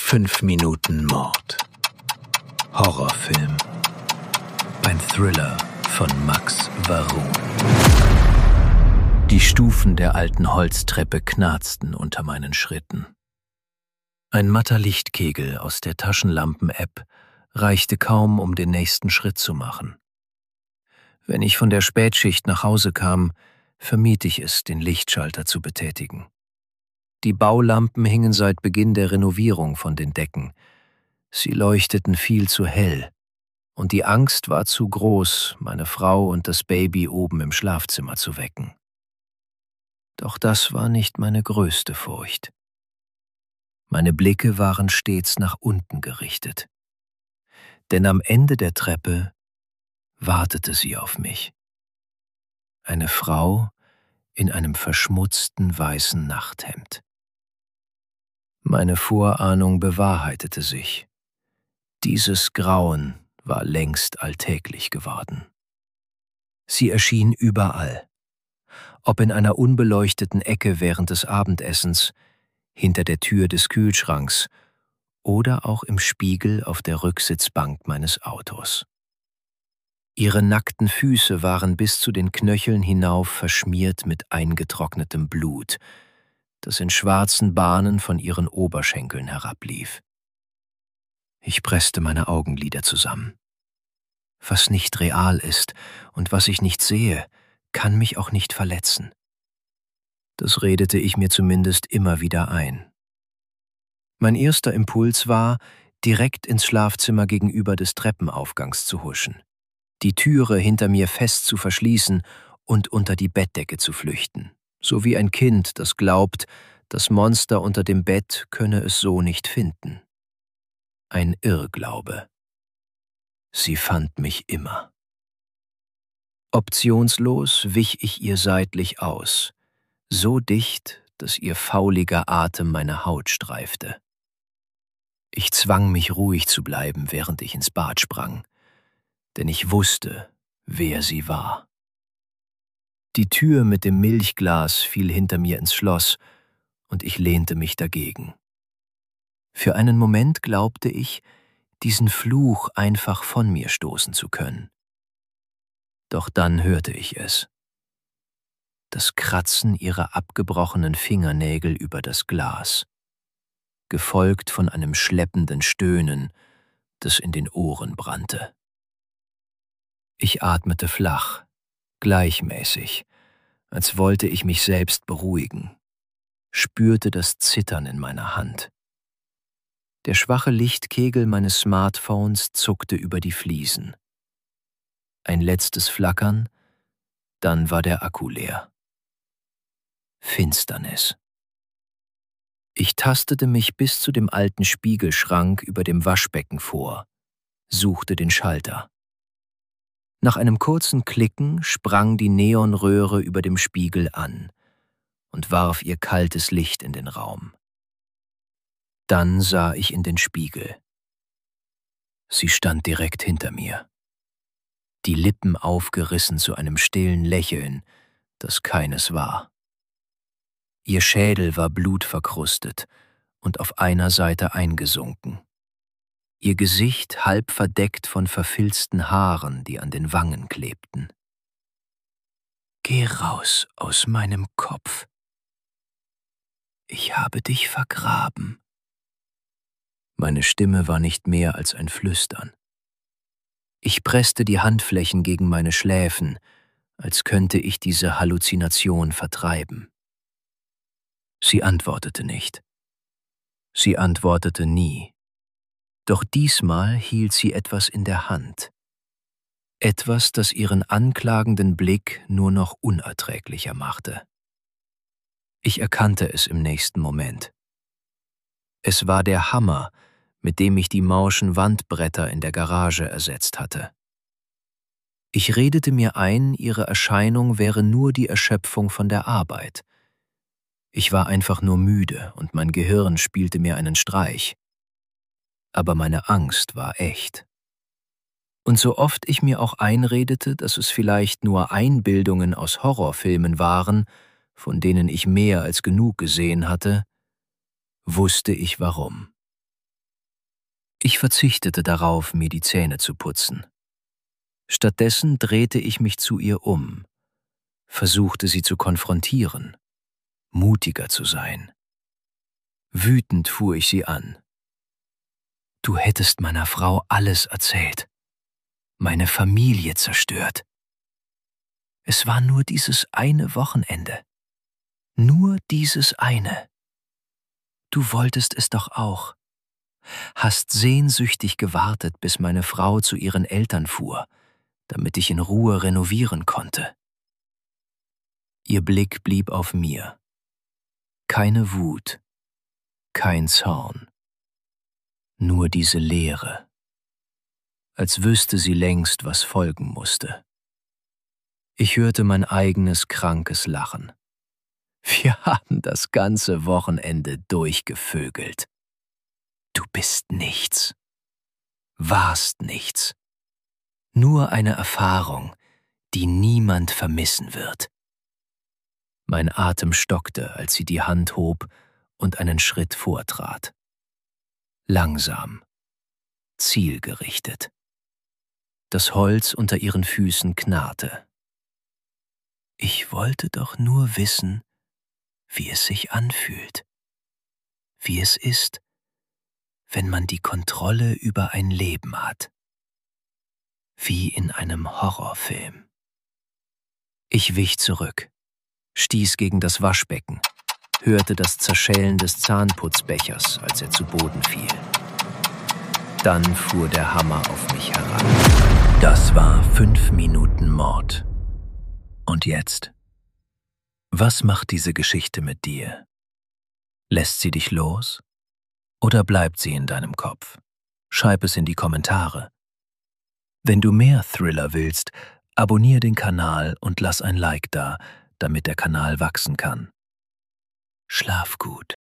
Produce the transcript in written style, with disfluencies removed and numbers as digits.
5 Minuten Mord. Horrorfilm. Ein Thriller von Max Varun. Die Stufen der alten Holztreppe knarzten unter meinen Schritten. Ein matter Lichtkegel aus der Taschenlampen-App reichte kaum, um den nächsten Schritt zu machen. Wenn ich von der Spätschicht nach Hause kam, vermied ich es, den Lichtschalter zu betätigen. Die Baulampen hingen seit Beginn der Renovierung von den Decken. Sie leuchteten viel zu hell, und die Angst war zu groß, meine Frau und das Baby oben im Schlafzimmer zu wecken. Doch das war nicht meine größte Furcht. Meine Blicke waren stets nach unten gerichtet. Denn am Ende der Treppe wartete sie auf mich. Eine Frau in einem verschmutzten weißen Nachthemd. Meine Vorahnung bewahrheitete sich. Dieses Grauen war längst alltäglich geworden. Sie erschien überall. Ob in einer unbeleuchteten Ecke während des Abendessens, hinter der Tür des Kühlschranks oder auch im Spiegel auf der Rücksitzbank meines Autos. Ihre nackten Füße waren bis zu den Knöcheln hinauf verschmiert mit eingetrocknetem Blut, das in schwarzen Bahnen von ihren Oberschenkeln herablief. Ich presste meine Augenlider zusammen. Was nicht real ist und was ich nicht sehe, kann mich auch nicht verletzen. Das redete ich mir zumindest immer wieder ein. Mein erster Impuls war, direkt ins Schlafzimmer gegenüber des Treppenaufgangs zu huschen, die Türe hinter mir fest zu verschließen und unter die Bettdecke zu flüchten, so wie ein Kind, das glaubt, das Monster unter dem Bett könne es so nicht finden. Ein Irrglaube. Sie fand mich immer. Optionslos wich ich ihr seitlich aus, so dicht, dass ihr fauliger Atem meine Haut streifte. Ich zwang mich ruhig zu bleiben, während ich ins Bad sprang, denn ich wusste, wer sie war. Die Tür mit dem Milchglas fiel hinter mir ins Schloss, und ich lehnte mich dagegen. Für einen Moment glaubte ich, diesen Fluch einfach von mir stoßen zu können. Doch dann hörte ich es. Das Kratzen ihrer abgebrochenen Fingernägel über das Glas, gefolgt von einem schleppenden Stöhnen, das in den Ohren brannte. Ich atmete flach, gleichmäßig, als wollte ich mich selbst beruhigen, spürte das Zittern in meiner Hand. Der schwache Lichtkegel meines Smartphones zuckte über die Fliesen. Ein letztes Flackern, dann war der Akku leer. Finsternis. Ich tastete mich bis zu dem alten Spiegelschrank über dem Waschbecken vor, suchte den Schalter. Nach einem kurzen Klicken sprang die Neonröhre über dem Spiegel an und warf ihr kaltes Licht in den Raum. Dann sah ich in den Spiegel. Sie stand direkt hinter mir, die Lippen aufgerissen zu einem stillen Lächeln, das keines war. Ihr Schädel war blutverkrustet und auf einer Seite eingesunken. Ihr Gesicht halb verdeckt von verfilzten Haaren, die an den Wangen klebten. »Geh raus aus meinem Kopf. Ich habe dich vergraben.« Meine Stimme war nicht mehr als ein Flüstern. Ich presste die Handflächen gegen meine Schläfen, als könnte ich diese Halluzination vertreiben. Sie antwortete nicht. Sie antwortete nie. Doch diesmal hielt sie etwas in der Hand. Etwas, das ihren anklagenden Blick nur noch unerträglicher machte. Ich erkannte es im nächsten Moment. Es war der Hammer, mit dem ich die morschen Wandbretter in der Garage ersetzt hatte. Ich redete mir ein, ihre Erscheinung wäre nur die Erschöpfung von der Arbeit. Ich war einfach nur müde und mein Gehirn spielte mir einen Streich. Aber meine Angst war echt. Und so oft ich mir auch einredete, dass es vielleicht nur Einbildungen aus Horrorfilmen waren, von denen ich mehr als genug gesehen hatte, wusste ich warum. Ich verzichtete darauf, mir die Zähne zu putzen. Stattdessen drehte ich mich zu ihr um, versuchte sie zu konfrontieren, mutiger zu sein. Wütend fuhr ich sie an. Du hättest meiner Frau alles erzählt, meine Familie zerstört. Es war nur dieses eine Wochenende. Nur dieses eine. Du wolltest es doch auch. Hast sehnsüchtig gewartet, bis meine Frau zu ihren Eltern fuhr, damit ich in Ruhe renovieren konnte. Ihr Blick blieb auf mir. Keine Wut, kein Zorn. Nur diese Leere. Als wüsste sie längst, was folgen musste. Ich hörte mein eigenes krankes Lachen. Wir haben das ganze Wochenende durchgevögelt. Du bist nichts. Warst nichts. Nur eine Erfahrung, die niemand vermissen wird. Mein Atem stockte, als sie die Hand hob und einen Schritt vortrat. Langsam, zielgerichtet. Das Holz unter ihren Füßen knarrte. Ich wollte doch nur wissen, wie es sich anfühlt. Wie es ist, wenn man die Kontrolle über ein Leben hat. Wie in einem Horrorfilm. Ich wich zurück, stieß gegen das Waschbecken, hörte das Zerschellen des Zahnputzbechers, als er zu Boden fiel. Dann fuhr der Hammer auf mich heran. Das war 5 Minuten Mord. Und jetzt? Was macht diese Geschichte mit dir? Lässt sie dich los? Oder bleibt sie in deinem Kopf? Schreib es in die Kommentare. Wenn du mehr Thriller willst, abonniere den Kanal und lass ein Like da, damit der Kanal wachsen kann. Schlaf gut.